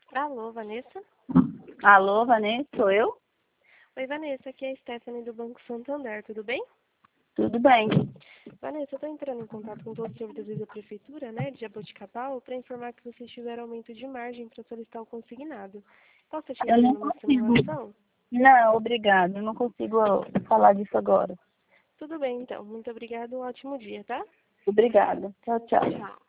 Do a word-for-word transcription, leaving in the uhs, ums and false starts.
Alô, Vanessa? Alô, Vanessa, sou eu? Oi, Vanessa, aqui é a Stephanie do Banco Santander, tudo bem? Tudo bem. Vanessa, eu estou entrando em contato com todos os servidores da Prefeitura, né, de Jaboticabal, para informar que vocês tiveram aumento de margem para solicitar o consignado. Posso te Eu não enviando uma consigo. simulação? Não, obrigado. Eu não consigo falar disso agora. Tudo bem, então. Muito obrigada, um ótimo dia, tá? Obrigada. Tchau, tchau. Tchau.